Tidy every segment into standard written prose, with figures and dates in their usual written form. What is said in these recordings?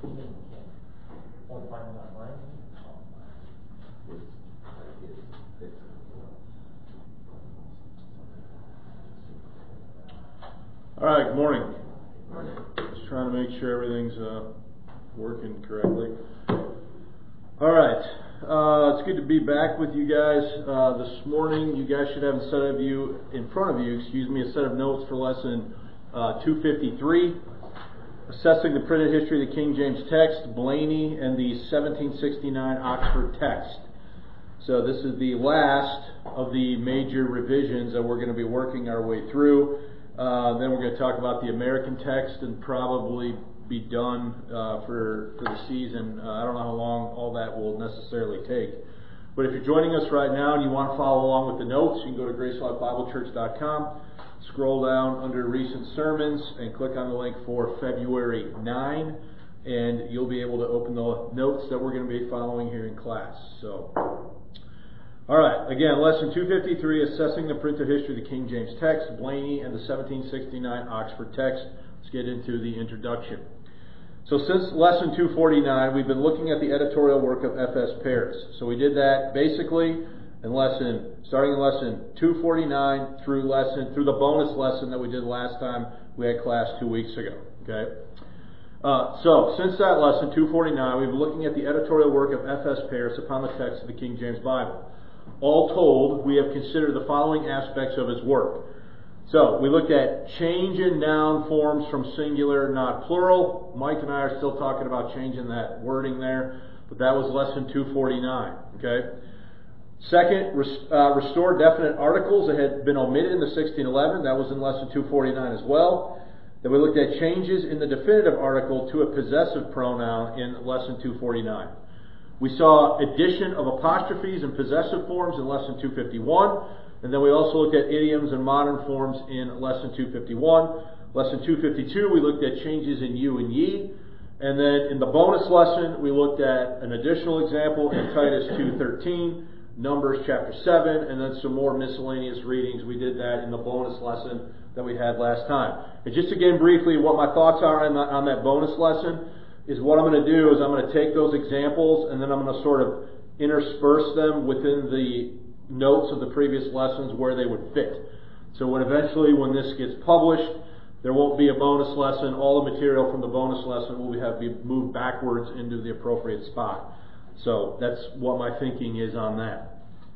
All right, good morning. Just trying to make sure everything's working correctly. All right, it's good to be back with you guys this morning. You guys should have in front of you, a set of notes for lesson 253, assessing the printed history of the King James text, Blayney, and the 1769 Oxford text. So this is the last of the major revisions that we're going to be working our way through. Then we're going to talk about the American text and probably be done for the season. I don't know how long all that will necessarily take. But if you're joining us right now and you want to follow along with the notes, you can go to GraceLifeBibleChurch.com, scroll down under Recent Sermons, and click on the link for February 9, and you'll be able to open the notes that we're going to be following here in class. All right, again, lesson 253, assessing the printed history of the King James text, Blayney, and the 1769 Oxford text. Let's get into the introduction. So since lesson 249, we've been looking at the editorial work of F.S. Paris. So we did that basically starting in lesson 249 through the bonus lesson that we did last time we had class 2 weeks ago. Okay. So since that lesson 249, we've been looking at the editorial work of F.S. Paris upon the text of the King James Bible. All told, we have considered the following aspects of his work. So, we looked at change in noun forms from singular, not plural. Mike and I are still talking about changing that wording there, but that was lesson 249. Okay. Second, restore definite articles that had been omitted in the 1611. That was in lesson 249 as well. Then we looked at changes in the definitive article to a possessive pronoun in lesson 249. We saw addition of apostrophes and possessive forms in lesson 251, and then we also looked at idioms and modern forms in lesson 251. Lesson 252, we looked at changes in you and ye, and then in the bonus lesson, we looked at an additional example in Titus 2:13, Numbers chapter 7, and then some more miscellaneous readings. We did that in the bonus lesson that we had last time. And just again briefly, what my thoughts are on that bonus lesson is what I'm going to do is I'm going to take those examples and then I'm going to sort of intersperse them within the notes of the previous lessons where they would fit. So when this gets published, there won't be a bonus lesson. All the material from the bonus lesson will be moved backwards into the appropriate spot. So that's what my thinking is on that.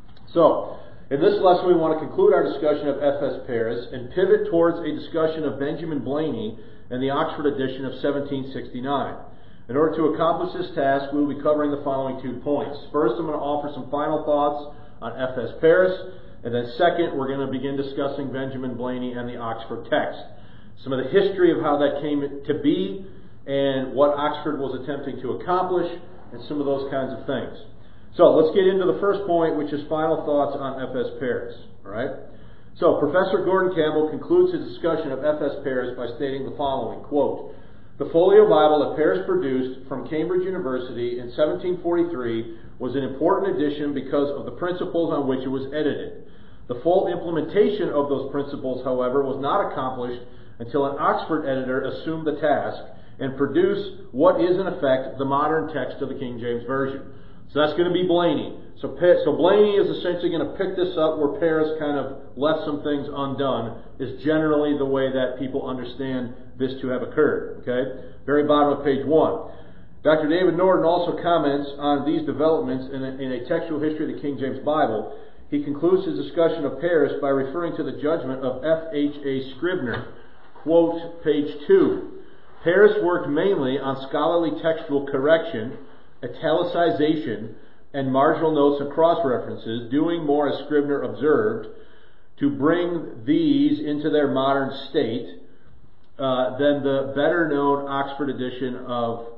So in this lesson, we want to conclude our discussion of F.S. Paris and pivot towards a discussion of Benjamin Blayney and the Oxford edition of 1769. In order to accomplish this task, we will be covering the following 2 points. First, I'm going to offer some final thoughts on F.S. Paris, and then second, we're going to begin discussing Benjamin Blayney and the Oxford text. Some of the history of how that came to be, and what Oxford was attempting to accomplish, and some of those kinds of things. So, let's get into the first point, which is final thoughts on F.S. Paris. All right? So, Professor Gordon Campbell concludes his discussion of F.S. Paris by stating the following, quote, "The folio Bible that Paris produced from Cambridge University in 1743 was an important addition because of the principles on which it was edited. The full implementation of those principles, however, was not accomplished until an Oxford editor assumed the task and produced what is in effect the modern text of the King James Version." So that's going to be Blayney. So Blayney is essentially going to pick this up where Paris kind of left some things undone, is generally the way that people understand this to have occurred. Okay? Very bottom of page 1. Dr. David Norton also comments on these developments in a textual history of the King James Bible. He concludes his discussion of Paris by referring to the judgment of F.H.A. Scribner. Quote, page 2. "Paris worked mainly on scholarly textual correction, italicization, and marginal notes and cross-references, doing more, as Scribner observed, to bring these into their modern state than the better-known Oxford edition of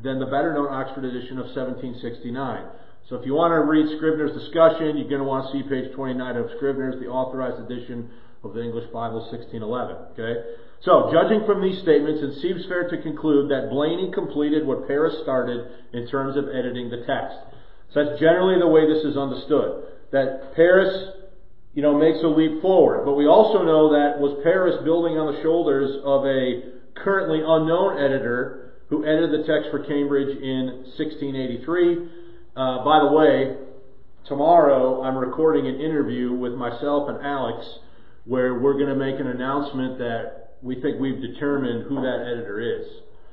1769. So if you want to read Scribner's discussion, you're going to want to see page 29 of Scribner's, the authorized edition of the English Bible, 1611. Okay? So, judging from these statements, it seems fair to conclude that Blayney completed what Paris started in terms of editing the text. So that's generally the way this is understood. That Paris, makes a leap forward. But we also know that was Paris building on the shoulders of a currently unknown editor who edited the text for Cambridge in 1683. By the way, tomorrow I'm recording an interview with myself and Alex where we're going to make an announcement that we think we've determined who that editor is.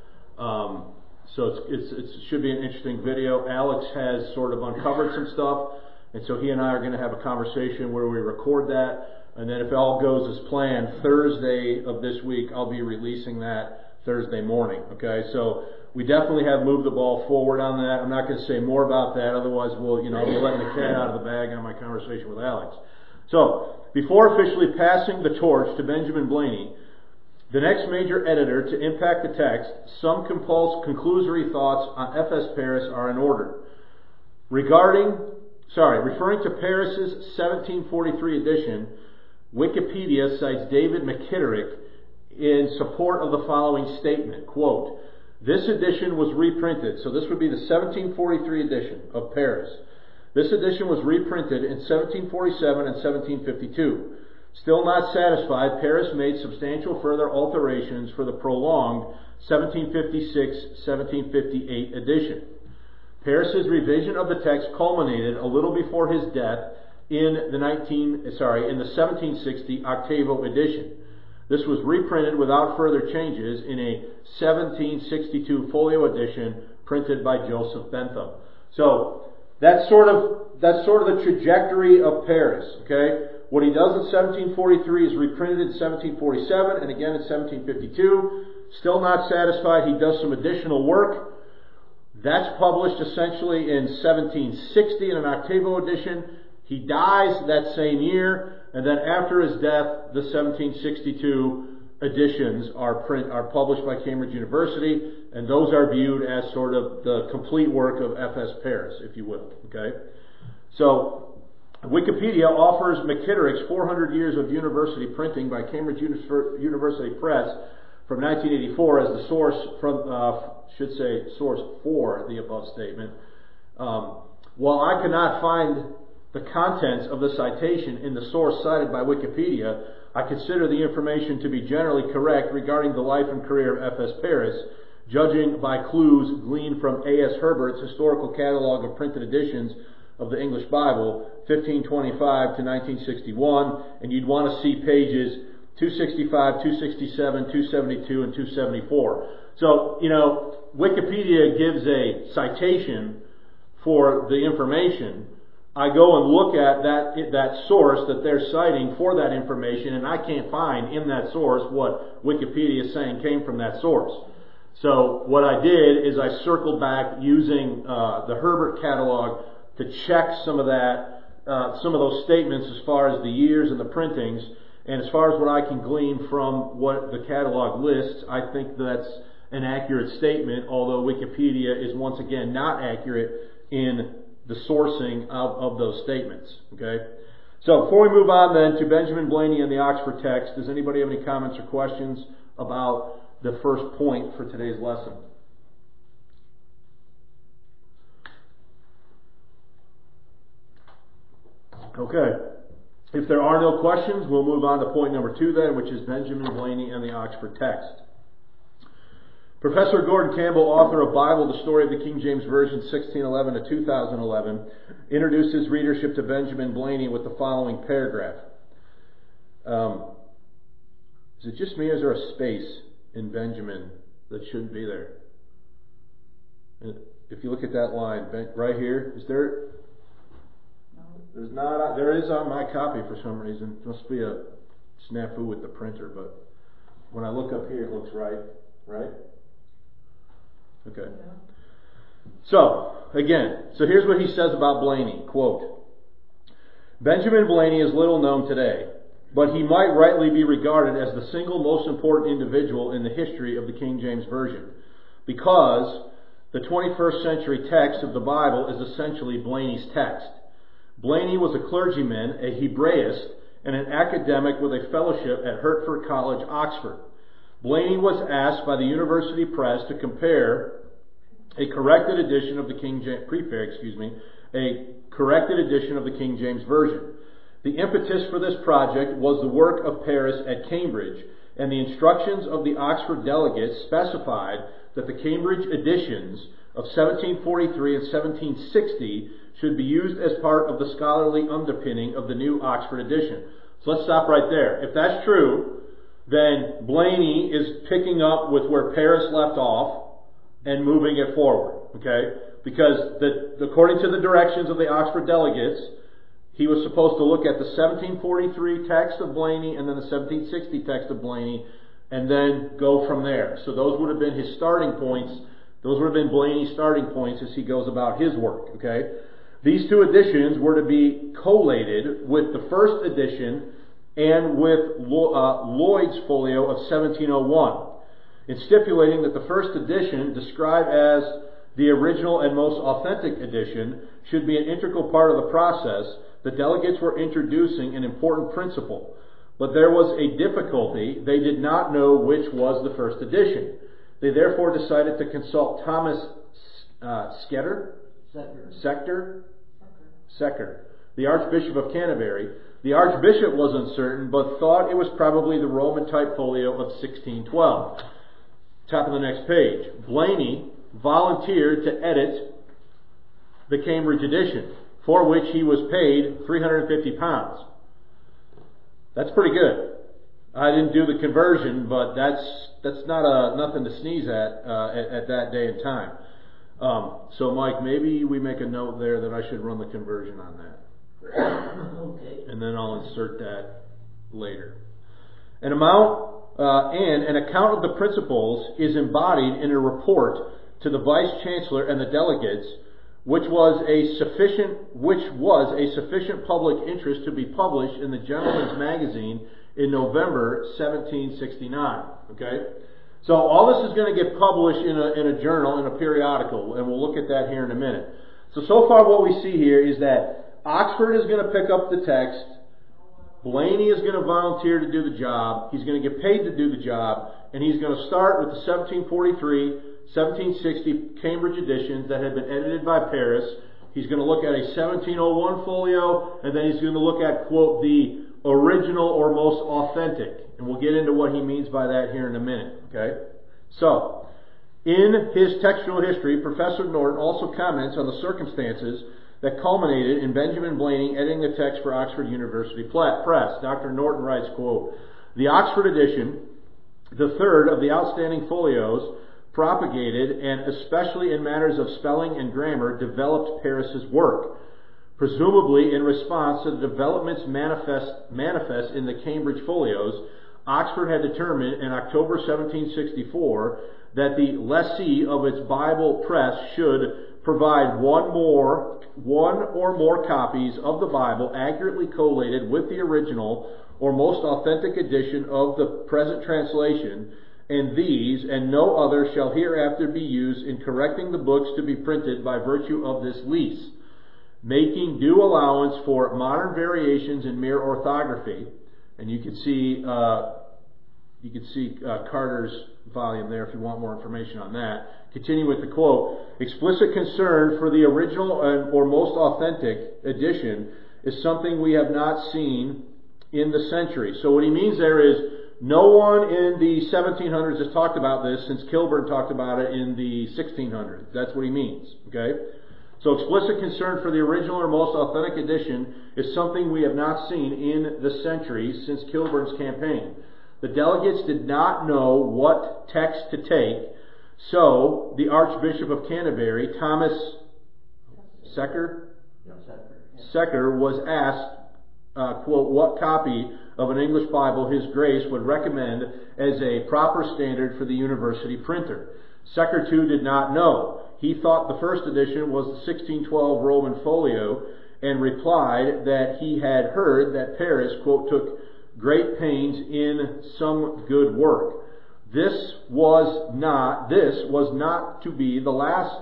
So it should be an interesting video. Alex has sort of uncovered some stuff, and so he and I are going to have a conversation where we record that, and then if it all goes as planned, Thursday of this week, I'll be releasing that Thursday morning. Okay, so we definitely have moved the ball forward on that. I'm not going to say more about that, otherwise we'll be letting the cat out of the bag on my conversation with Alex. So, before officially passing the torch to Benjamin Blayney, the next major editor to impact the text, some conclusory thoughts on F.S. Paris are in order. Referring to Paris's 1743 edition, Wikipedia cites David McKitterick in support of the following statement, quote, "This edition was reprinted," so this would be the 1743 edition of Paris. "This edition was reprinted in 1747 and 1752. Still not satisfied, Paris made substantial further alterations for the prolonged 1756-1758 edition. Paris's revision of the text culminated a little before his death in the 1760 octavo edition. This was reprinted without further changes in a 1762 folio edition printed by Joseph Bentham." So that's sort of the trajectory of Paris. Okay. What he does in 1743 is reprinted in 1747 and again in 1752. Still not satisfied, he does some additional work. That's published essentially in 1760 in an octavo edition. He dies that same year, and then after his death, the 1762 editions are published by Cambridge University, and those are viewed as sort of the complete work of F.S. Paris, if you will. Okay, so Wikipedia offers McKitterick's 400 Years of University Printing by Cambridge University Press from 1984 as the source source for the above statement. While I cannot find the contents of the citation in the source cited by Wikipedia, I consider the information to be generally correct regarding the life and career of F.S. Paris, judging by clues gleaned from A.S. Herbert's Historical Catalog of Printed Editions of the English Bible, 1525 to 1961, and you'd want to see pages 265, 267, 272, and 274. So, Wikipedia gives a citation for the information. I go and look at that source that they're citing for that information, and I can't find in that source what Wikipedia is saying came from that source. So what I did is I circled back using the Herbert catalog to check some of those statements as far as the years and the printings, and as far as what I can glean from what the catalog lists, I think that's an accurate statement, although Wikipedia is once again not accurate in the sourcing of those statements. Okay, so before we move on then to Benjamin Blayney and the Oxford text, does anybody have any comments or questions about the first point for today's lesson? Okay, if there are no questions, we'll move on to point number 2 then, which is Benjamin Blayney and the Oxford text. Professor Gordon Campbell, author of Bible, the Story of the King James Version, 1611 to 2011, introduces readership to Benjamin Blayney with the following paragraph. Is it just me, or is there a space in Benjamin that shouldn't be there? If you look at that line, right here, is there... There's not. There is on my copy for some reason. It must be a snafu with the printer, but when I look up here, it looks right. Right? Okay. So here's what he says about Blayney. Quote, "Benjamin Blayney is little known today, but he might rightly be regarded as the single most important individual in the history of the King James Version, because the 21st century text of the Bible is essentially Blayney's text. Blayney was a clergyman, a Hebraist, and an academic with a fellowship at Hertford College, Oxford. Blayney was asked by the University Press to prepare a corrected edition of the King James Version. The impetus for this project was the work of Paris at Cambridge, and the instructions of the Oxford delegates specified that the Cambridge editions of 1743 and 1760 should be used as part of the scholarly underpinning of the new Oxford edition. So let's stop right there. If that's true, then Blayney is picking up with where Paris left off and moving it forward. Okay? Because according to the directions of the Oxford delegates, he was supposed to look at the 1743 text of Blayney and then the 1760 text of Blayney and then go from there. So those would have been his starting points. Those would have been Blayney's starting points as he goes about his work. Okay? These two editions were to be collated with the first edition and with Lloyd's folio of 1701, in stipulating that the first edition, described as the original and most authentic edition, should be an integral part of the process. The delegates were introducing an important principle, but there was a difficulty. They did not know which was the first edition. They therefore decided to consult Thomas Secker, the Archbishop of Canterbury. The Archbishop was uncertain, but thought it was probably the Roman type folio of 1612. Top of the next page. Blayney volunteered to edit the Cambridge edition, for which he was paid £350. That's pretty good. I didn't do the conversion, but that's not nothing to sneeze at that day and time. So Mike, maybe we make a note there that I should run the conversion on that. Okay. And then I'll insert that later. An account of the principles is embodied in a report to the Vice Chancellor and the delegates, which was a sufficient public interest to be published in the Gentleman's Magazine in November 1769. Okay, so all this is going to get published in a journal, in a periodical, and we'll look at that here in a minute. So far what we see here is that Oxford is going to pick up the text. Blayney is going to volunteer to do the job. He's going to get paid to do the job. And he's going to start with the 1743, 1760 Cambridge editions that had been edited by Paris. He's going to look at a 1701 folio. And then he's going to look at, quote, the original or most authentic. And we'll get into what he means by that here in a minute. Okay? So, in his textual history, Professor Norton also comments on the circumstances that culminated in Benjamin Blayney editing the text for Oxford University Press. Dr. Norton writes, quote, "The Oxford edition, the third of the outstanding folios, propagated and especially in matters of spelling and grammar developed Paris's work. Presumably in response to the developments manifest in the Cambridge folios, Oxford had determined in October 1764 that the lessee of its Bible press should provide one or more copies of the Bible accurately collated with the original or most authentic edition of the present translation, and these and no other shall hereafter be used in correcting the books to be printed by virtue of this lease, making due allowance for modern variations in mere orthography." And you can see Carter's volume there if you want more information on that. Continue with the quote, "Explicit concern for the original or most authentic edition is something we have not seen in the century." So what he means there is no one in the 1700s has talked about this since Kilburn talked about it in the 1600s. That's what he means. Okay? So explicit concern for the original or most authentic edition is something we have not seen in the century since Kilburn's campaign. The delegates did not know what text to take, so the Archbishop of Canterbury, Thomas Secker, was asked, quote, what copy of an English Bible His Grace would recommend as a proper standard for the university printer. Secker, too, did not know. He thought the first edition was the 1612 Roman folio and replied that he had heard that Paris, quote, took great pains in some good work. This was not to be the last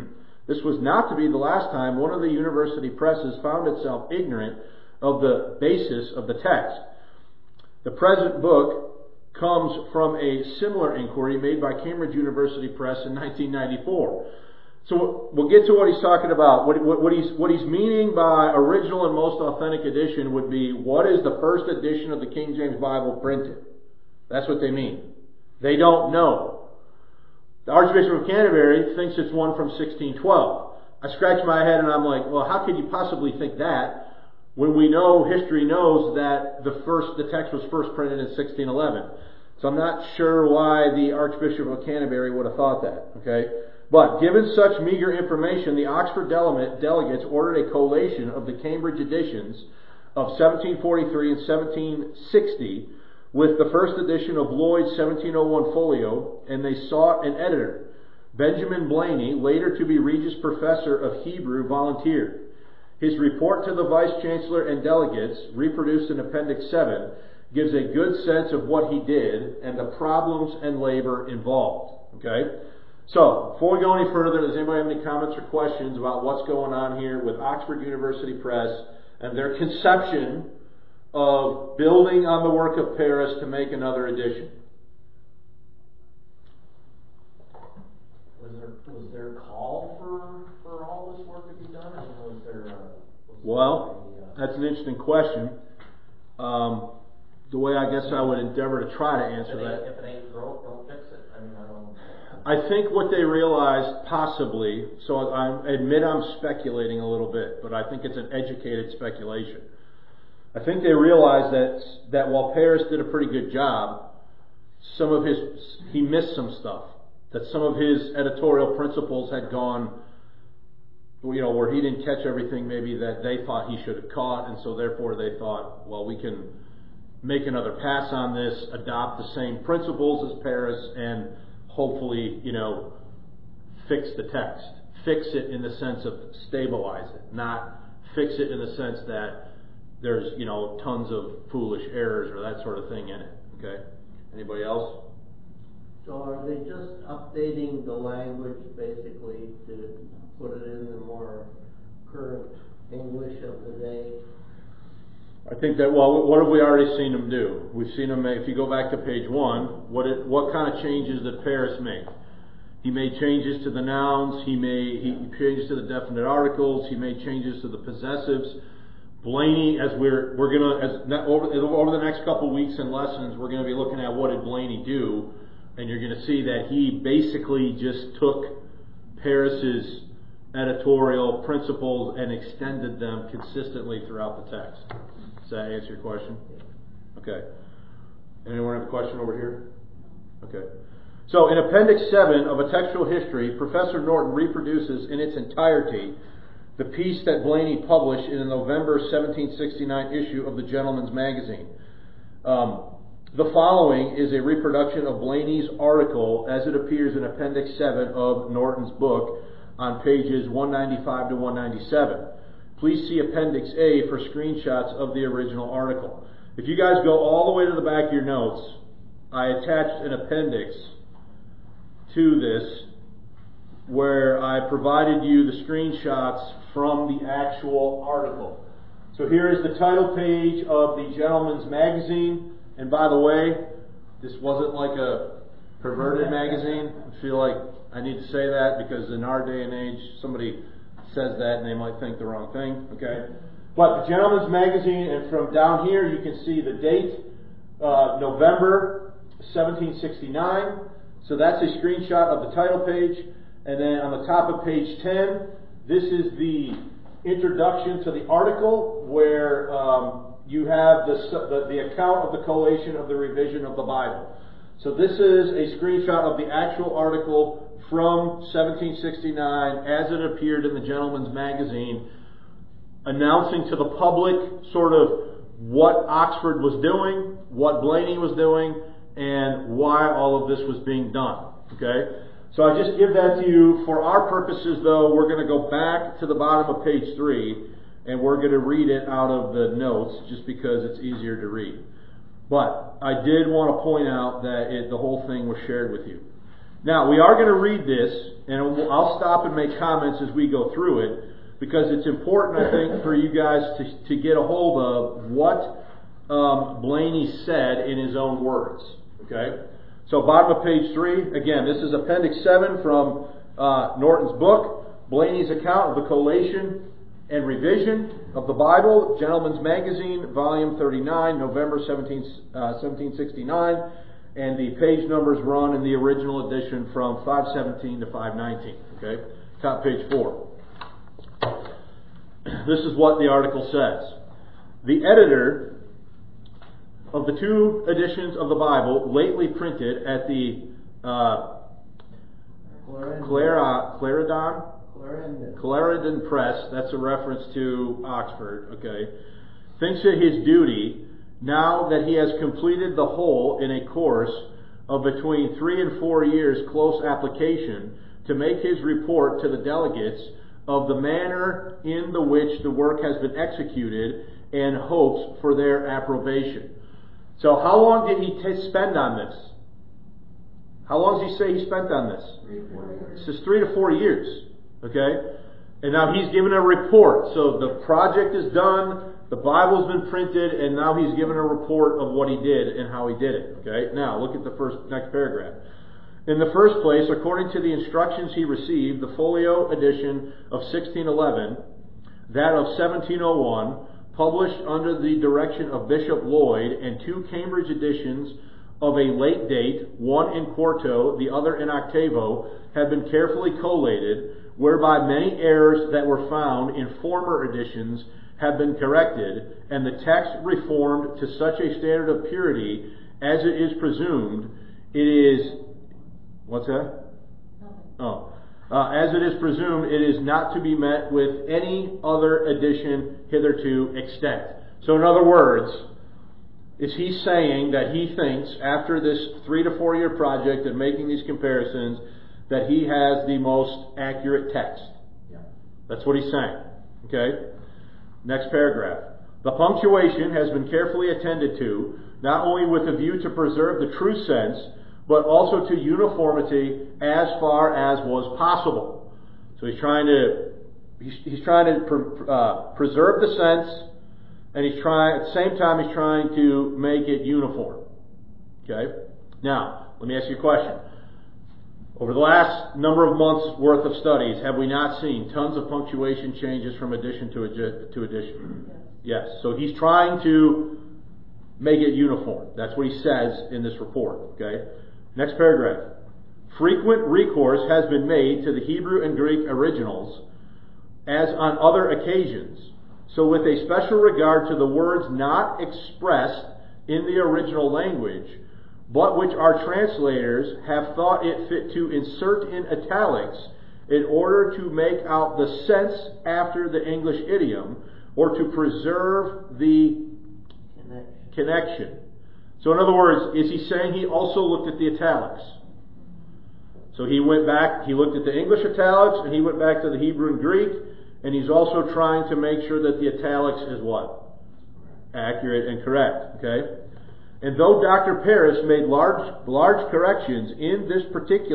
time one of the university presses found itself ignorant of the basis of the text. The present book comes from a similar inquiry made by Cambridge University Press in 1994. So we'll get to what he's talking about. What he's meaning by original and most authentic edition would be, what is the first edition of the King James Bible printed? That's what they mean. They don't know. The Archbishop of Canterbury thinks it's one from 1612. I scratch my head and I'm like, well, how could you possibly think that when we know, history knows that the text was first printed in 1611. So I'm not sure why the Archbishop of Canterbury would have thought that, okay? But given such meager information, the Oxford delegates ordered a collation of the Cambridge editions of 1743 and 1760 with the first edition of Lloyd's 1701 folio, and they sought an editor. Benjamin Blayney, later to be Regius Professor of Hebrew, volunteered. His report to the Vice-Chancellor and delegates, reproduced in Appendix 7, gives a good sense of what he did and the problems and labor involved. Okay? So, before we go any further, does anybody have any comments or questions about what's going on here with Oxford University Press and their conception of building on the work of Paris to make another edition? Was there a call for all this work to be done? I mean, was there that's an interesting question. The way I guess I would endeavor to try to answer that. If it ain't broke, don't fix it. I mean, I don't. I think what they realized, possibly, so I admit I'm speculating a little bit, but I think it's an educated speculation. I think they realized that while Paris did a pretty good job, he missed some stuff. That some of his editorial principles had gone, where he didn't catch everything maybe that they thought he should have caught, and so therefore they thought, well, we can make another pass on this, adopt the same principles as Paris, and hopefully, fix the text. Fix it in the sense of stabilize it, not fix it in the sense that there's, tons of foolish errors or that sort of thing in it. Okay? Anybody else? So are they just updating the language basically to put it in the more current English of the day? I think that, what have we already seen them do? We've seen them, if you go back to page 1, what kind of changes did Paris make? He made changes to the nouns, he changes to the definite articles, he made changes to the possessives. Blayney, as over the next couple weeks in lessons, we're going to be looking at what did Blayney do, and you're going to see that he basically just took Paris's editorial principles and extended them consistently throughout the text. Does that answer your question? Okay. Anyone have a question over here? Okay. So in Appendix 7 of A Textual History, Professor Norton reproduces in its entirety the piece that Blayney published in the November 1769 issue of the Gentleman's Magazine. The following is a reproduction of Blayney's article as it appears in Appendix 7 of Norton's book on pages 195 to 197. Please see Appendix A for screenshots of the original article. If you guys go all the way to the back of your notes, I attached an appendix to this where I provided you the screenshots from the actual article. So here is the title page of the Gentleman's Magazine. And by the way, this wasn't like a perverted magazine. I feel like I need to say that because in our day and age, somebody says that and they might think the wrong thing. Okay, but the Gentleman's Magazine, and from down here you can see the date, November 1769. So that's a screenshot of the title page. And then on the top of page 10, this is the introduction to the article where you have the account of the collation of the revision of the Bible. So this is a screenshot of the actual article from 1769 as it appeared in the Gentleman's Magazine, announcing to the public sort of what Oxford was doing, what Blayney was doing, and why all of this was being done. Okay? So I just give that to you. For our purposes, though, we're going to go back to the bottom of page 3, and we're going to read it out of the notes just because it's easier to read. But I did want to point out that the whole thing was shared with you. Now, we are going to read this, and I'll stop and make comments as we go through it, because it's important, I think, for you guys to get a hold of what Blayney said in his own words. Okay? So bottom of page 3, again, this is Appendix 7 from Norton's book, Blayney's account of the collation and revision of the Bible, Gentleman's Magazine, Volume 39, November 1769. and the page numbers run in the original edition from 517 to 519. Okay, top page 4. This is what the article says. The editor of the 2 editions of the Bible lately printed at the Clarendon Press, that's a reference to Oxford, okay, thinks it his duty, now that he has completed the whole in a course of between 3 and 4 years close application, to make his report to the delegates of the manner in the which the work has been executed, and hopes for their approbation. So how long did he spend on this? How long does he say he spent on this? 3 to 4 years. It says 3 to 4 years. Okay? And now he's given a report. So the project is done, the Bible's been printed, and now he's given a report of what he did and how he did it. Okay? Now, look at the next paragraph. In the first place, according to the instructions he received, the folio edition of 1611, that of 1701, published under the direction of Bishop Lloyd, and 2 Cambridge editions of a late date, one in quarto, the other in octavo, have been carefully collated, whereby many errors that were found in former editions have been corrected, and the text reformed to such a standard of purity as it is presumed. It is, what's that? Oh. As it is presumed, it is not to be met with any other edition hitherto extant. So in other words, is he saying that he thinks, after this 3 to 4 year project and making these comparisons, that he has the most accurate text? Yeah. That's what he's saying. Okay? Next paragraph. The punctuation has been carefully attended to, not only with a view to preserve the true sense, but also to uniformity as far as was possible. So he's trying to preserve the sense, and at the same time he's trying to make it uniform. Okay? Now, let me ask you a question. Over the last number of months worth of studies, have we not seen tons of punctuation changes from edition to edition? Yes. So he's trying to make it uniform. That's what he says in this report. Okay? Next paragraph. Frequent recourse has been made to the Hebrew and Greek originals, as on other occasions, so with a special regard to the words not expressed in the original language, but which our translators have thought it fit to insert in italics in order to make out the sense after the English idiom, or to preserve the connection. So in other words, is he saying he also looked at the italics? So he went back, he looked at the English italics, and he went back to the Hebrew and Greek, and he's also trying to make sure that the italics is what? Accurate and correct. Okay? And though Dr. Paris made large corrections in an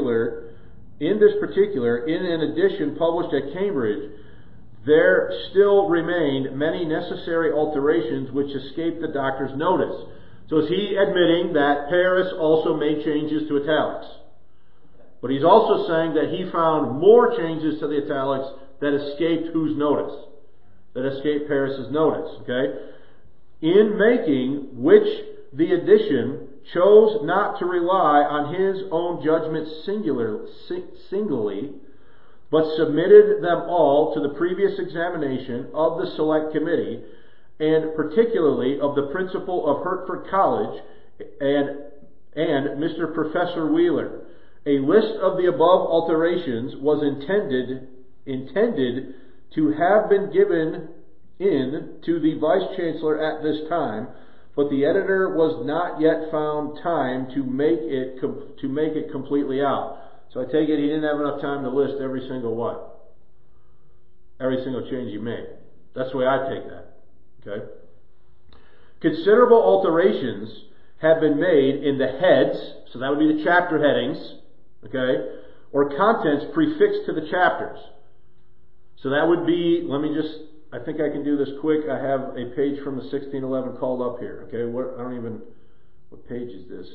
edition published at Cambridge, there still remained many necessary alterations which escaped the doctor's notice. So is he admitting that Paris also made changes to italics? But he's also saying that he found more changes to the italics that escaped whose notice? That escaped Paris's notice. Okay? In making which the edition chose not to rely on his own judgment singly, but submitted them all to the previous examination of the Select Committee, and particularly of the principal of Hertford College and Mr. Professor Wheeler. A list of the above alterations was intended to have been given in to the Vice Chancellor at this time, but the editor was not yet found time to make it completely out. So I take it he didn't have enough time to list every single what? Every single change he made. That's the way I take that. Okay? Considerable alterations have been made in the heads, so that would be the chapter headings, okay, or contents prefixed to the chapters. So that would be, I think I can do this quick. I have a page from the 1611 called up here. Okay, what page is this?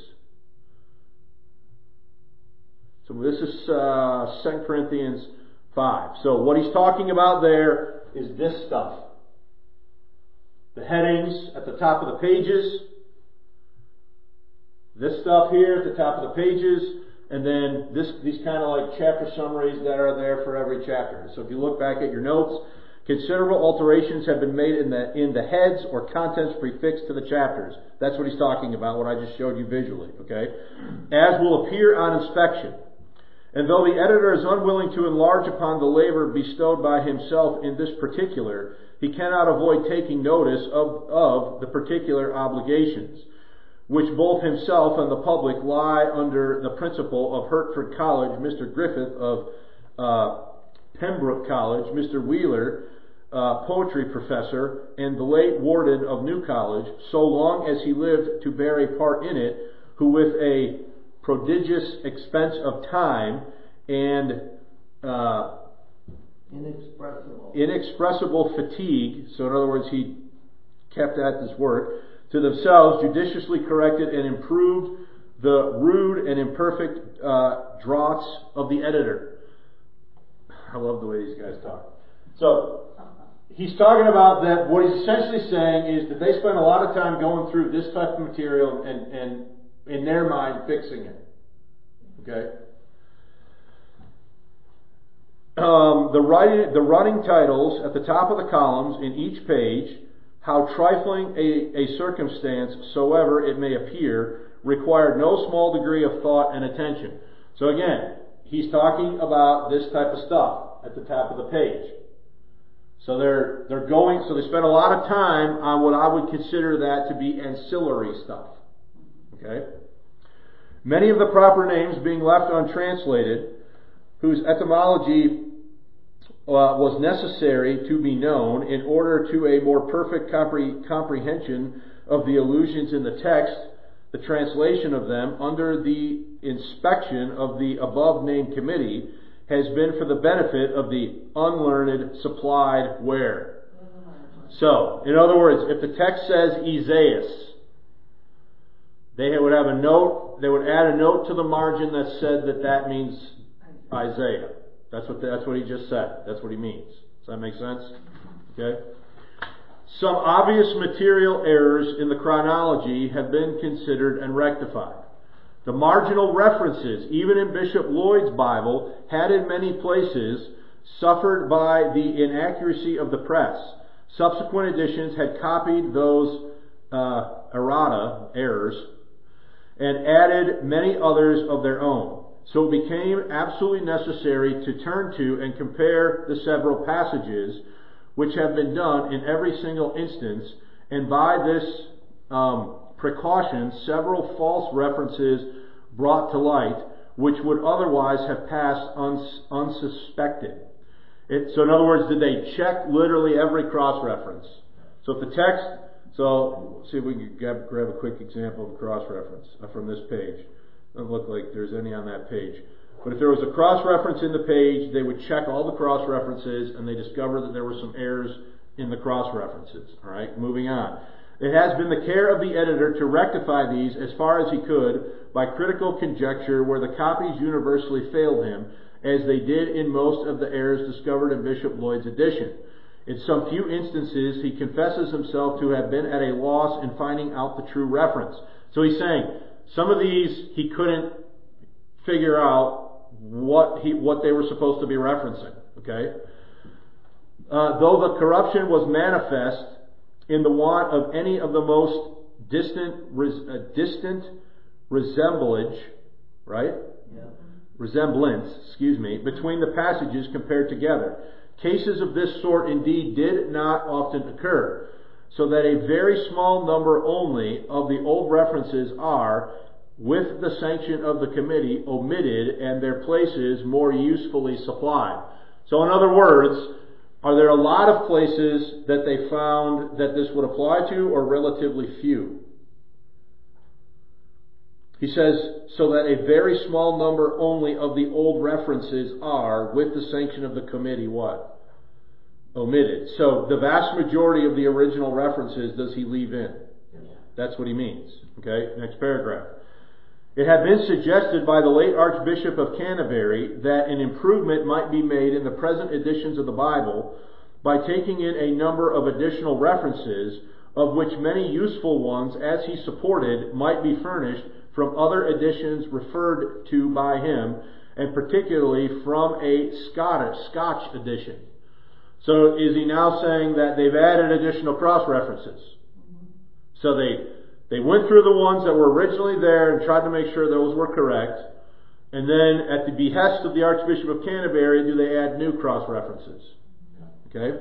So this is 2 Corinthians 5. So what he's talking about there is this stuff. The headings at the top of the pages, this stuff here at the top of the pages, and then these kind of like chapter summaries that are there for every chapter. So if you look back at your notes, considerable alterations have been made in the heads or contents prefixed to the chapters. That's what he's talking about, what I just showed you visually, okay? As will appear on inspection. And though the editor is unwilling to enlarge upon the labor bestowed by himself in this particular, he cannot avoid taking notice of the particular obligations, which both himself and the public lie under the principle of Hertford College, Mr. Griffith of Pembroke College, Mr. Wheeler, poetry professor, and the late warden of New College, so long as he lived to bear a part in it, who with a prodigious expense of time and inexpressible fatigue, so in other words, he kept at this work, to themselves judiciously corrected and improved the rude and imperfect draughts of the editor. I love the way these guys talk. So, he's talking about that, what he's essentially saying is that they spent a lot of time going through this type of material and in their mind, fixing it. Okay? The running titles at the top of the columns in each page, how trifling a circumstance soever it may appear, required no small degree of thought and attention. So again, he's talking about this type of stuff at the top of the page. So so they spent a lot of time on what I would consider that to be ancillary stuff. Okay? Many of the proper names being left untranslated, whose etymology was necessary to be known in order to a more perfect comprehension of the allusions in the text, the translation of them under the inspection of the above named committee has been for the benefit of the unlearned supplied where. So, in other words, if the text says Isaias, they would have a note, they would add a note to the margin that said that means Isaiah. That's what he just said. That's what he means. Does that make sense? Okay. Some obvious material errors in the chronology have been considered and rectified. The marginal references, even in Bishop Lloyd's Bible, had in many places suffered by the inaccuracy of the press. Subsequent editions had copied those errors, and added many others of their own. So it became absolutely necessary to turn to and compare the several passages, which have been done in every single instance, and by this precaution, several false references brought to light, which would otherwise have passed unsuspected. So in other words, did they check literally every cross-reference? So if the text, so see if we can grab a quick example of a cross-reference from this page. Doesn't look like there's any on that page. But if there was a cross-reference in the page, they would check all the cross-references, and they discovered that there were some errors in the cross-references. All right, moving on. It has been the care of the editor to rectify these as far as he could by critical conjecture where the copies universally failed him, as they did in most of the errors discovered in Bishop Lloyd's edition. In some few instances, he confesses himself to have been at a loss in finding out the true reference. So he's saying, some of these he couldn't figure out what they were supposed to be referencing. Okay? Though the corruption was manifest in the want of any of the most distant resemblance, right? Yeah. Resemblance, between the passages compared together. Cases of this sort indeed did not often occur, so that a very small number only of the old references are, with the sanction of the committee, omitted and their places more usefully supplied. So in other words, are there a lot of places that they found that this would apply to, or relatively few? He says, so that a very small number only of the old references are, with the sanction of the committee, what? Omitted. So the vast majority of the original references does he leave in? That's what he means. Okay, next paragraph. It had been suggested by the late Archbishop of Canterbury that an improvement might be made in the present editions of the Bible by taking in a number of additional references, of which many useful ones, as he supported, might be furnished from other editions referred to by him, and particularly from a Scotch edition. So is he now saying that they've added additional cross-references? So they went through the ones that were originally there and tried to make sure those were correct, and then at the behest of the Archbishop of Canterbury, do they add new cross-references? Okay?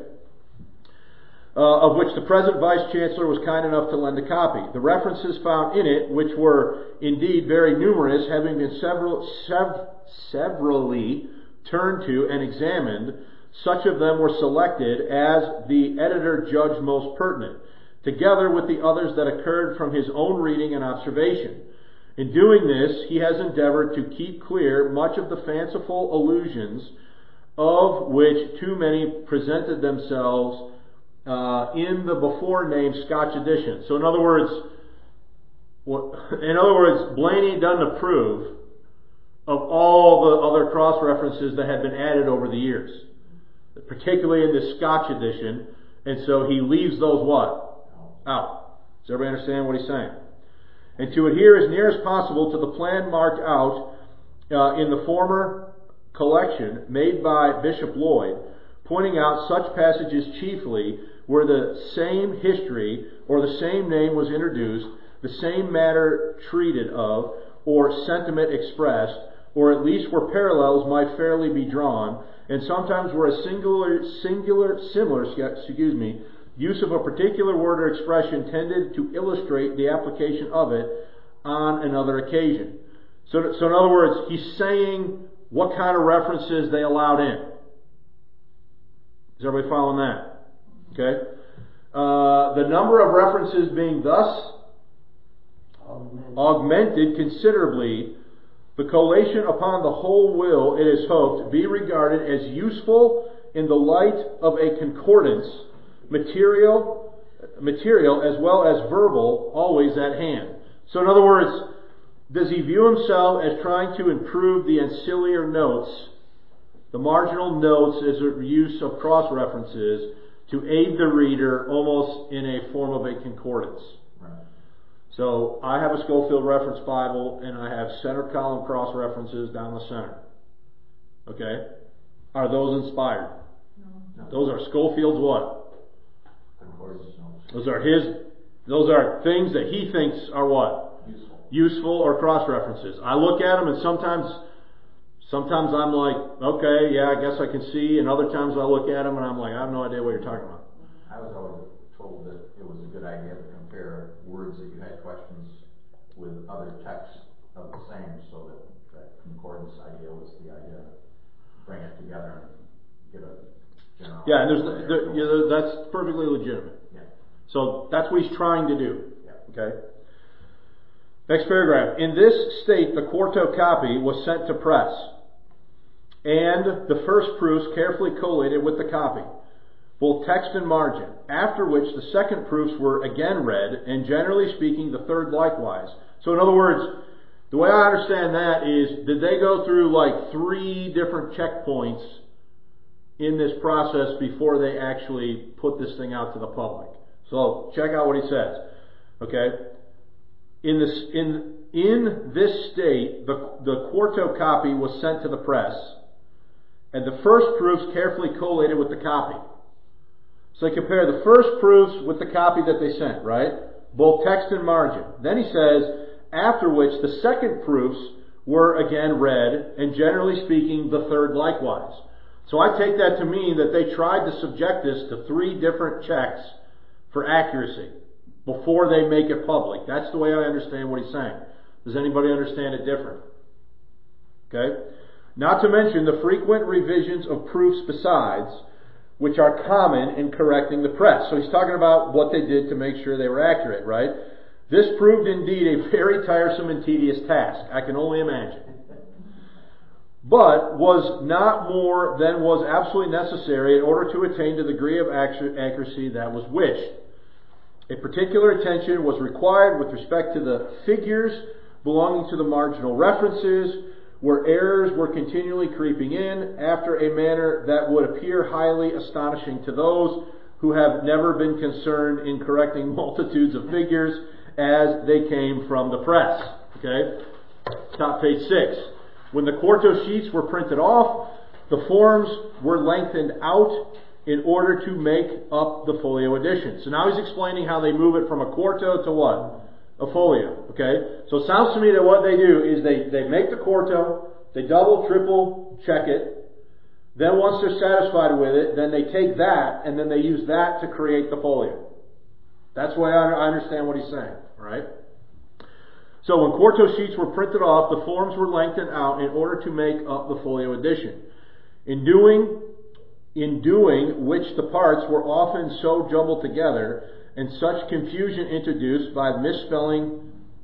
Of which the present Vice-Chancellor was kind enough to lend a copy. The references found in it, which were indeed very numerous, having been severally turned to and examined, such of them were selected as the editor judged most pertinent, together with the others that occurred from his own reading and observation. In doing this, he has endeavored to keep clear much of the fanciful allusions of which too many presented themselves in the before named Scotch edition. So in other words, Blayney doesn't approve of all the other cross-references that had been added over the years, particularly in the Scotch edition, and so he leaves those what? Out. Does everybody understand what he's saying? And to adhere as near as possible to the plan marked out in the former collection made by Bishop Lloyd, pointing out such passages chiefly where the same history or the same name was introduced, the same matter treated of, or sentiment expressed, or at least where parallels might fairly be drawn, and sometimes where a similar use of a particular word or expression tended to illustrate the application of it on another occasion. So in other words, he's saying what kind of references they allowed in. Is everybody following that? Okay. The number of references being thus augmented considerably, the collation upon the whole will, it is hoped, be regarded as useful in the light of a concordance, material as well as verbal, always at hand. So in other words, does he view himself as trying to improve the ancillary notes, the marginal notes as a use of cross-references, to aid the reader almost in a form of a concordance? Right. So I have a Scofield Reference Bible, and I have center column cross-references down the center. Okay? Are those inspired? No. Those are Scofield's what? Concordance notes. Those are things that he thinks are what? Useful or cross-references. I look at them, and sometimes I'm like, okay, yeah, I guess I can see, and other times I look at them and I'm like, I have no idea what you're talking about. I was always told that it was a good idea to compare words that you had questions with other texts of the same, so that concordance idea was the idea to bring it together and get a general... Yeah, and that's perfectly legitimate. Yeah. So that's what he's trying to do. Yeah. Okay? Next paragraph. In this state, the quarto copy was sent to press, and the first proofs carefully collated with the copy, both text and margin, after which the second proofs were again read, and generally speaking, the third likewise. So in other words, the way I understand that is, did they go through like 3 different checkpoints in this process before they actually put this thing out to the public? So check out what he says. Okay? In this state, the quarto copy was sent to the press, and the first proofs carefully collated with the copy. So they compare the first proofs with the copy that they sent, right? Both text and margin. Then he says, after which the second proofs were again read, and generally speaking, the third likewise. So I take that to mean that they tried to subject this to 3 different checks for accuracy before they make it public. That's the way I understand what he's saying. Does anybody understand it different? Okay? Not to mention the frequent revisions of proofs besides, which are common in correcting the press. So he's talking about what they did to make sure they were accurate, right? This proved indeed a very tiresome and tedious task. I can only imagine. But was not more than was absolutely necessary in order to attain to the degree of accuracy that was wished. A particular attention was required with respect to the figures belonging to the marginal references, where errors were continually creeping in after a manner that would appear highly astonishing to those who have never been concerned in correcting multitudes of figures as they came from the press. Okay? Top page 6. When the quarto sheets were printed off, the forms were lengthened out in order to make up the folio edition. So now he's explaining how they move it from a quarto to what? A folio. Okay? So it sounds to me that what they do is they make the quarto, they double, triple, check it. Then once they're satisfied with it, then they take that and then they use that to create the folio. That's the way I understand what he's saying. Alright? So when quarto sheets were printed off, the forms were lengthened out in order to make up the folio edition. In doing which the parts were often so jumbled together and such confusion introduced by misplacing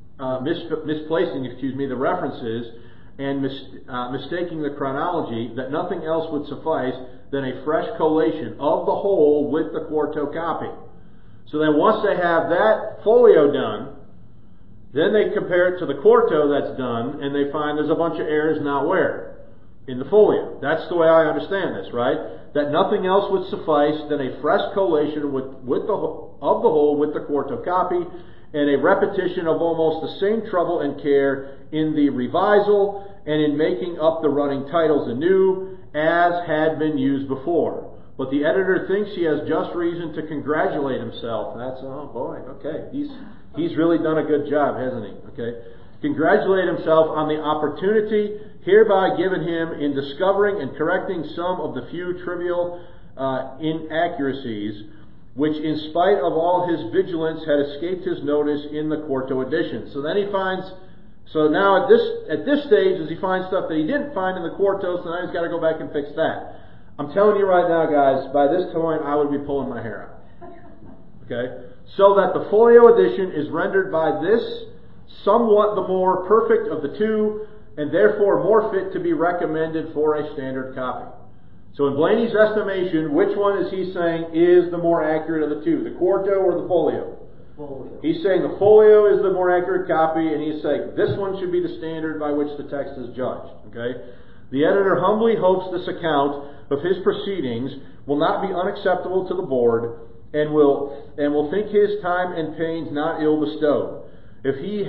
the references and mistaking the chronology that nothing else would suffice than a fresh collation of the whole with the quarto copy. So then once they have that folio done, then they compare it to the quarto that's done, and they find there's a bunch of errors not where? In the folio. That's the way I understand this, right? That nothing else would suffice than a fresh collation of the whole with the quarto copy, and a repetition of almost the same trouble and care in the revisal and in making up the running titles anew as had been used before. But the editor thinks he has just reason to congratulate himself. That's, oh boy, okay. He's really done a good job, hasn't he? Okay. Congratulate himself on the opportunity hereby given him in discovering and correcting some of the few trivial inaccuracies which in spite of all his vigilance had escaped his notice in the quarto edition. So then he finds, so now at this stage, as he finds stuff that he didn't find in the quarto, so now he's got to go back and fix that. I'm telling you right now, guys, by this point I would be pulling my hair out. Okay? So that the folio edition is rendered by this somewhat the more perfect of the two, and therefore more fit to be recommended for a standard copy. So in Blaney's estimation, which one is he saying is the more accurate of the two? The quarto or the folio? Folio. He's saying the folio is the more accurate copy, and he's saying this one should be the standard by which the text is judged. Okay? The editor humbly hopes this account of his proceedings will not be unacceptable to the board, and will think his time and pains not ill bestowed. If he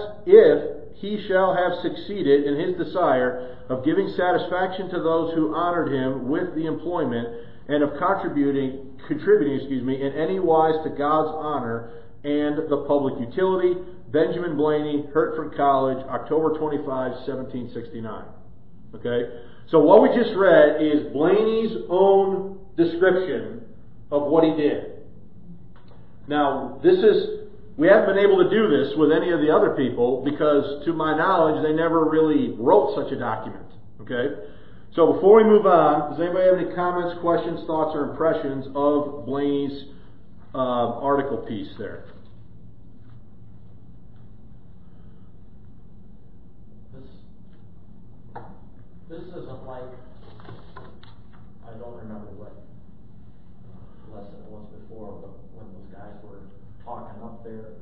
shall have succeeded in his desire of giving satisfaction to those who honored him with the employment and of contributing in any wise to God's honor and the public utility. Benjamin Blaney, Hertford College, October 25, 1769. Okay? So what we just read is Blaney's own description of what he did. Now, we haven't been able to do this with any of the other people because, to my knowledge, they never really wrote such a document. Okay? So before we move on, does anybody have any comments, questions, thoughts, or impressions of Blaney's article piece there? This isn't like, I don't remember what lesson it was before, but when those guys were talking up there,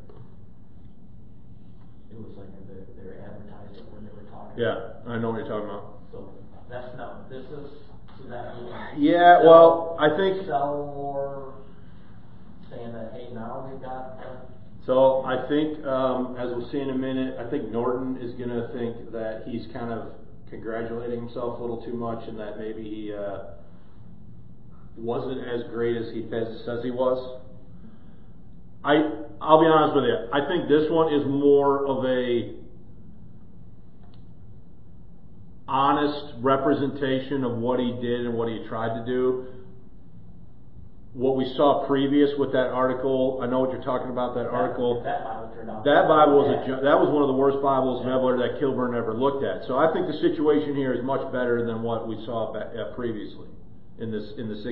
it was like they advertised it when they were talking. Yeah, I know what you're talking about. So that's not, this is, so that means yeah, well, I think sell more, saying that, hey, now we've got so I think, as we'll see in a minute, I think Norton is going to think that he's kind of congratulating himself a little too much, and that maybe he wasn't as great as he says he was. I'll be honest with you. I think this one is more of a honest representation of what he did and what he tried to do. What we saw previous with that article, I know what you're talking about. That article, that Bible turned out. That Bible was one of the worst Bibles ever that Kilburn ever looked at. So I think the situation here is much better than what we saw previously in the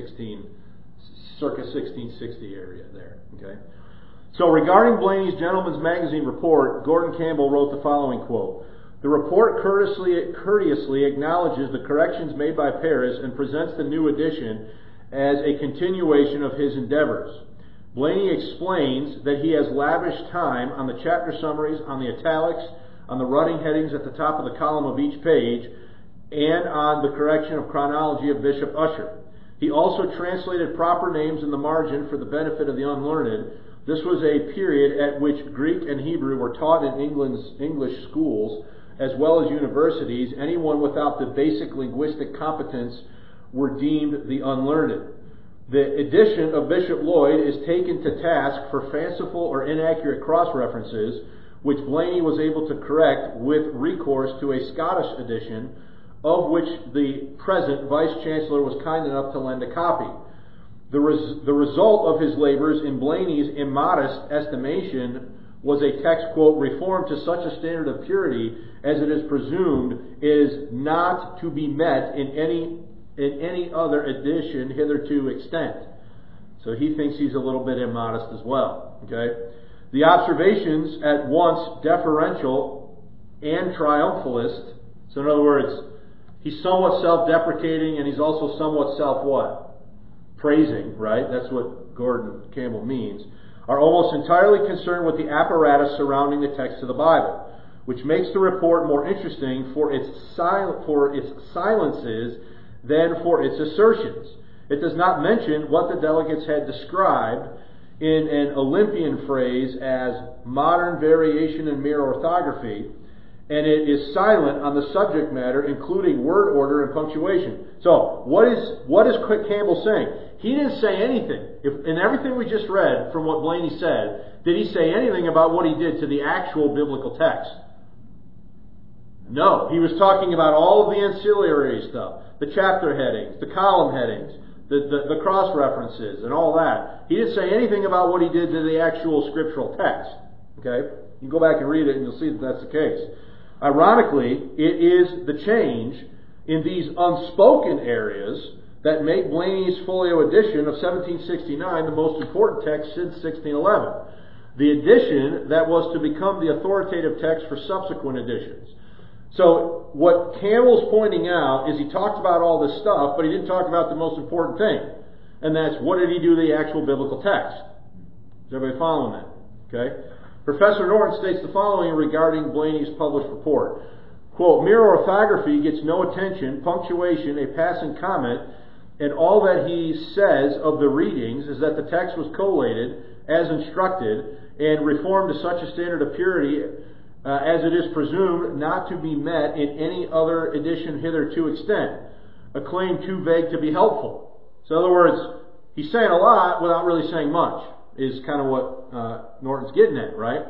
circa 1660 area there. Okay. So regarding Blaney's Gentleman's Magazine report, Gordon Campbell wrote the following quote: "The report courteously acknowledges the corrections made by Paris and presents the new edition as a continuation of his endeavors. Blaney explains that he has lavished time on the chapter summaries, on the italics, on the running headings at the top of the column of each page, and on the correction of chronology of Bishop Ussher. He also translated proper names in the margin for the benefit of the unlearned, This was a period at which Greek and Hebrew were taught in England's English schools as well as universities. Anyone without the basic linguistic competence were deemed the unlearned. The edition of Bishop Lloyd is taken to task for fanciful or inaccurate cross-references, which Blayney was able to correct with recourse to a Scottish edition, of which the present Vice Chancellor was kind enough to lend a copy. The result of his labors, in Blayney's immodest estimation, was a text, quote, reformed to such a standard of purity as it is presumed is not to be met in any other edition hitherto extant. So he thinks he's a little bit immodest as well. Okay? The observations at once deferential and triumphalist. So in other words, he's somewhat self-deprecating and he's also somewhat self-what? Praising, right? That's what Gordon Campbell means. Are almost entirely concerned with the apparatus surrounding the text of the Bible, which makes the report more interesting for its silences than for its assertions. It does not mention what the delegates had described in an Olympian phrase as modern variation in mere orthography, and it is silent on the subject matter, including word order and punctuation. So, what is Campbell saying? He didn't say anything. In everything we just read from what Blayney said, did he say anything about what he did to the actual biblical text? No. He was talking about all of the ancillary stuff, the chapter headings, the column headings, the cross references, and all that. He didn't say anything about what he did to the actual scriptural text. Okay? You can go back and read it and you'll see that that's the case. Ironically, it is the change in these unspoken areas that make Blayney's folio edition of 1769 the most important text since 1611. The edition that was to become the authoritative text for subsequent editions. So what Campbell's pointing out is he talked about all this stuff, but he didn't talk about the most important thing. And that's, what did he do to the actual biblical text? Is everybody following that? Okay? Professor Norton states the following regarding Blayney's published report. Quote, mere orthography gets no attention, punctuation, a passing comment, and all that he says of the readings is that the text was collated as instructed and reformed to such a standard of purity as it is presumed not to be met in any other edition hitherto extant, a claim too vague to be helpful. So in other words, he's saying a lot without really saying much, is kind of what Norton's getting at, right?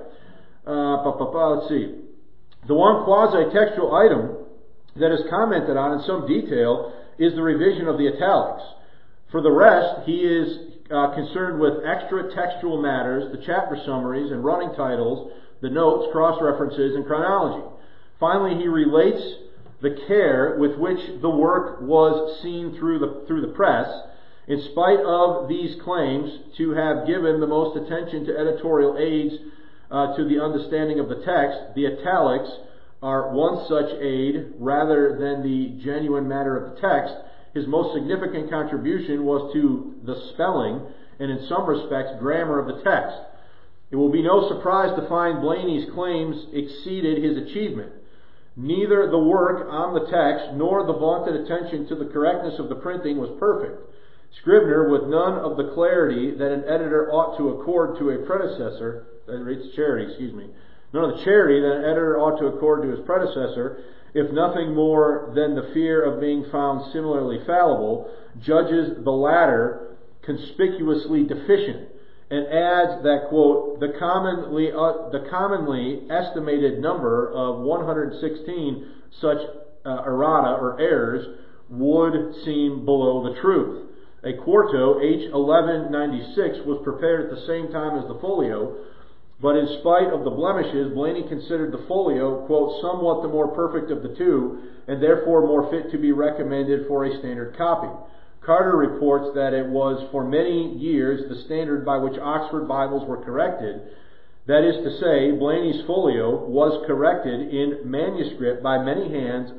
Let's see. The one quasi-textual item that is commented on in some detail is the revision of the italics. For the rest, he is concerned with extra textual matters, the chapter summaries and running titles, the notes, cross-references, and chronology. Finally, he relates the care with which the work was seen through the press, in spite of these claims to have given the most attention to editorial aids to the understanding of the text. The italics are one such aid rather than the genuine matter of the text. His most significant contribution was to the spelling and, in some respects, grammar of the text. It will be no surprise to find Blayney's claims exceeded his achievement. Neither the work on the text nor the vaunted attention to the correctness of the printing was perfect. Scribner, with none of the clarity that an editor ought to accord to a predecessor, none of the charity that an editor ought to accord to his predecessor, if nothing more than the fear of being found similarly fallible, judges the latter conspicuously deficient, and adds that, quote, the commonly estimated number of 116 such errata or errors would seem below the truth. A quarto, H. 1196, was prepared at the same time as the folio, but in spite of the blemishes, Blayney considered the folio, quote, somewhat the more perfect of the two, and therefore more fit to be recommended for a standard copy. Carter reports that it was for many years the standard by which Oxford Bibles were corrected. That is to say, Blayney's folio was corrected in manuscript by many hands,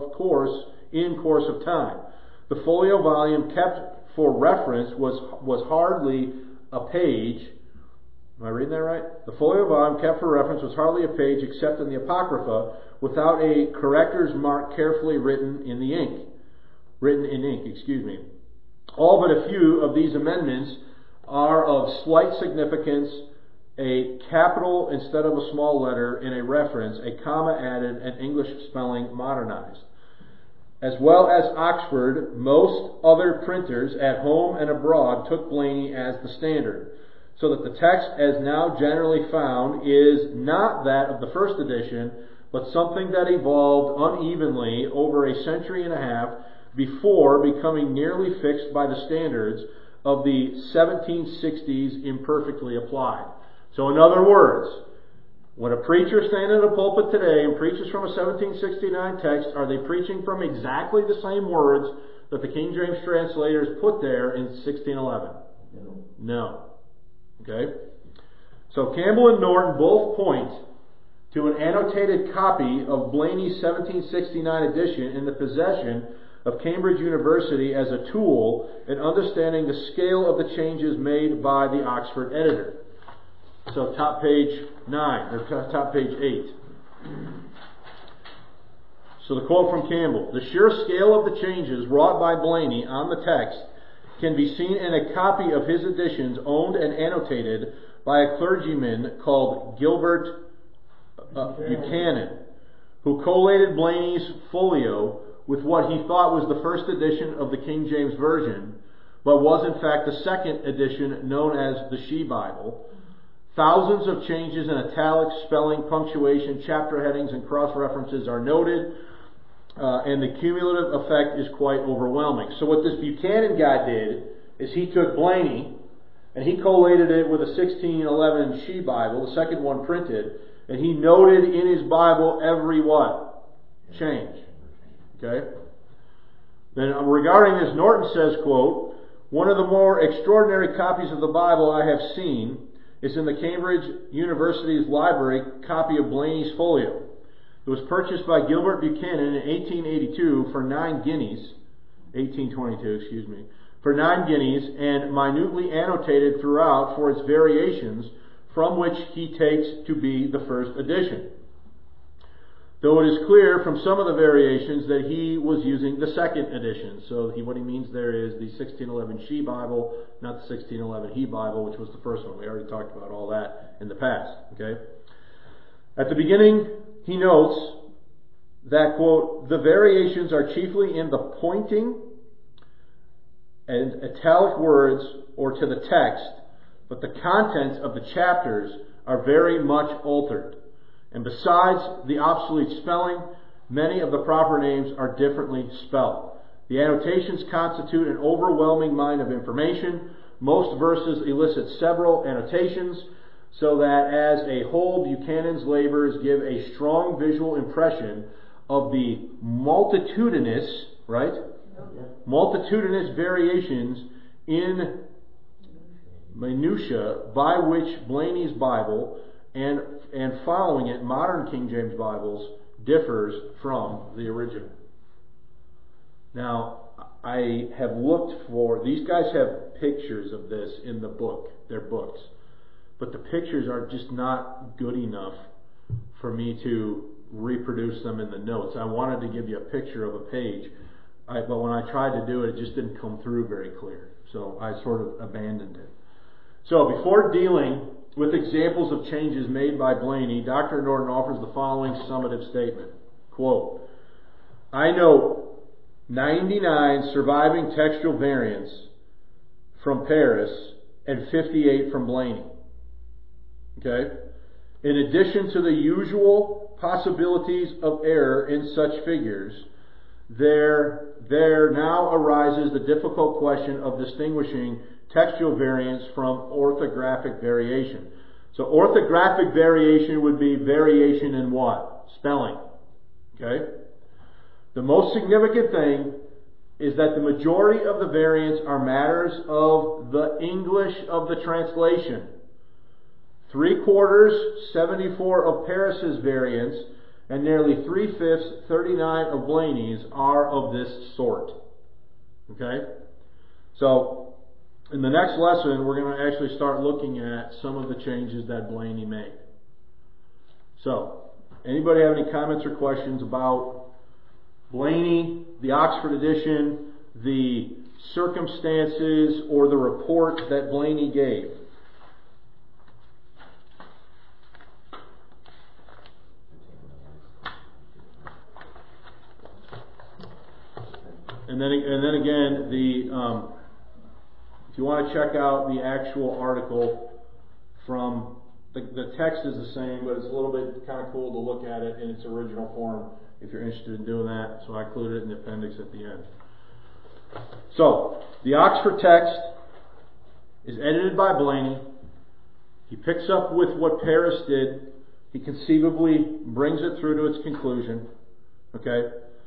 in course of time. The folio volume kept for reference was hardly a page. Am I reading that right? The folio volume kept for reference was hardly a page except in the Apocrypha, without a corrector's mark carefully written in ink. All but a few of these amendments are of slight significance, a capital instead of a small letter in a reference, a comma added, and English spelling modernized. As well as Oxford, most other printers at home and abroad took Blayney as the standard, so that the text as now generally found is not that of the first edition, but something that evolved unevenly over a century and a half before becoming nearly fixed by the standards of the 1760s imperfectly applied. So in other words, when a preacher stands in a pulpit today and preaches from a 1769 text, are they preaching from exactly the same words that the King James translators put there in 1611? No. Okay? So Campbell and Norton both point to an annotated copy of Blayney's 1769 edition in the possession of Cambridge University as a tool in understanding the scale of the changes made by the Oxford editor. So top page 9, or top page 8. So the quote from Campbell: "The sheer scale of the changes wrought by Blayney on the text can be seen in a copy of his editions owned and annotated by a clergyman called Gilbert Buchanan, who collated Blayney's folio with what he thought was the first edition of the King James Version, but was in fact the second edition known as the She Bible. Thousands of changes in italics, spelling, punctuation, chapter headings, and cross-references are noted, and the cumulative effect is quite overwhelming." So what this Buchanan guy did is he took Blayney and he collated it with a 1611 She Bible, the second one printed, and he noted in his Bible every what? Change. Okay? Then regarding this, Norton says, quote, "One of the more extraordinary copies of the Bible I have seen is in the Cambridge University's library copy of Blayney's folio. It was purchased by Gilbert Buchanan in 1882 for 9 guineas, 1822, excuse me, for 9 guineas, and minutely annotated throughout for its variations, from which he takes to be the first edition. Though it is clear from some of the variations that he was using the second edition." So what he means there is the 1611 She Bible, not the 1611 He Bible, which was the first one. We already talked about all that in the past. Okay. At the beginning, he notes that, quote, "The variations are chiefly in the pointing and italic words or to the text, but the contents of the chapters are very much altered. And besides the obsolete spelling, many of the proper names are differently spelled. The annotations constitute an overwhelming mine of information. Most verses elicit several annotations, so that as a whole, Buchanan's labors give a strong visual impression of the multitudinous, right? Yeah. Multitudinous variations in minutia by which Blayney's Bible and following it, modern King James Bibles, differs from the original." Now, I have looked for, these guys have pictures of this in the book, their books, but the pictures are just not good enough for me to reproduce them in the notes. I wanted to give you a picture of a page, but when I tried to do it, it just didn't come through very clear, so I sort of abandoned it. So, before dealing with examples of changes made by Blayney, Dr. Norton offers the following summative statement. Quote, "I note 99 surviving textual variants from Paris and 58 from Blayney. Okay? In addition to the usual possibilities of error in such figures, there now arises the difficult question of distinguishing textual variants from orthographic variation." So orthographic variation would be variation in what? Spelling. Okay? "The most significant thing is that the majority of the variants are matters of the English of the translation. 3/4, 74 of Paris's variants, and nearly 3/5, 39 of Blayney's are of this sort." Okay? So, in the next lesson, we're going to actually start looking at some of the changes that Blayney made. So, anybody have any comments or questions about Blayney, the Oxford edition, the circumstances or the report that Blaney gave. And then again, if you want to check out the actual article from the text is the same, but it's a little bit kind of cool to look at it in its original form if you're interested in doing that. So I included it in the appendix at the end. So the Oxford text is edited by Blaney. He picks up with what Paris did. He conceivably brings it through to its conclusion. Okay.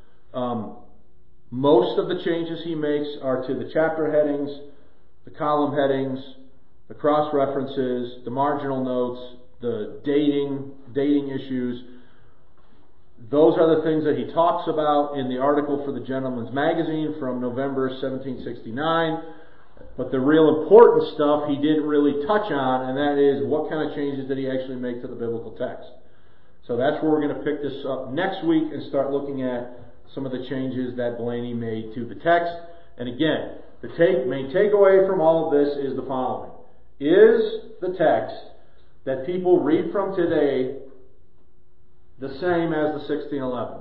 Most of the changes he makes are to the chapter headings, the column headings, the cross references, the marginal notes, the dating issues. Those are the things that he talks about in the article for the Gentleman's Magazine from November 1769. But the real important stuff he didn't really touch on, and that is what kind of changes did he actually make to the biblical text. So that's where we're going to pick this up next week and start looking at some of the changes that Blaney made to the text. And again, the main takeaway from all of this is the following. Is the text that people read from today the same as the 1611?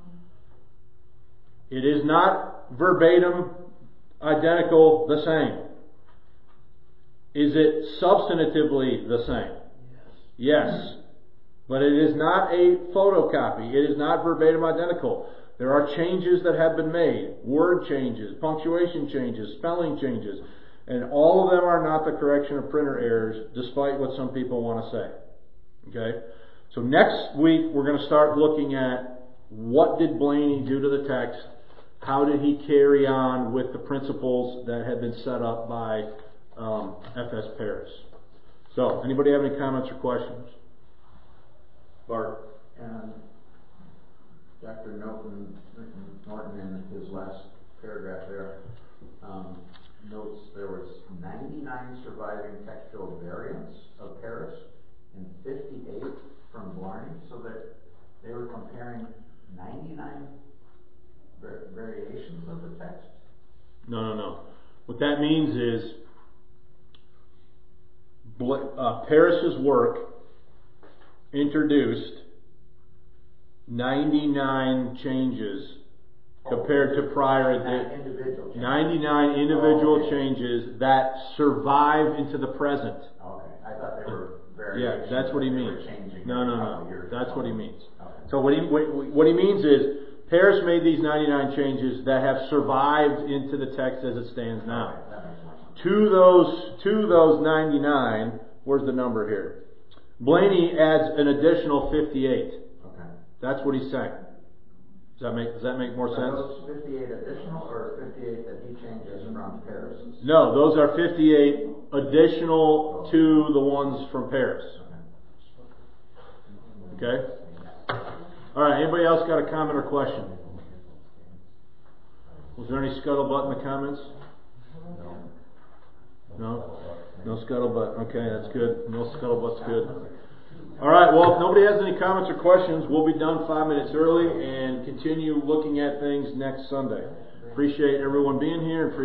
It is not verbatim, identical, the same. Is it substantively the same? Yes. But it is not a photocopy. It is not verbatim identical. There are changes that have been made. Word changes, punctuation changes, spelling changes. And all of them are not the correction of printer errors, despite what some people want to say. Okay? So next week, we're going to start looking at what did Blaney do to the text? How did he carry on with the principles that had been set up by F.S. Paris? So, anybody have any comments or questions? Bart? And Dr. Norton in his last paragraph there notes there was 99 surviving textual variants of Paris and 58 from Blarney, so that they were comparing 99 variations of the text? No. What that means is Paris's work introduced 99 changes compared to prior individual changes. 99 individual changes that survive into the present. Okay, I thought they were variations. Yeah, that's what he means. No. That's what he means. Okay. So what he means is Paris made these 99 changes that have survived into the text as it stands now. Okay, that makes more sense. To those 99, where's the number here? Blaney adds an additional 58. Okay. That's what he's saying. Does that make more sense? Are those 58 additional or 58 that he changes from Paris's? No, those are 58 additional to the ones from Paris. Okay? Alright, anybody else got a comment or question? Was there any scuttlebutt in the comments? No? No scuttlebutt. Okay, that's good. No scuttlebutt's good. Alright, well, if nobody has any comments or questions, we'll be done 5 minutes early and continue looking at things next Sunday. Appreciate everyone being here and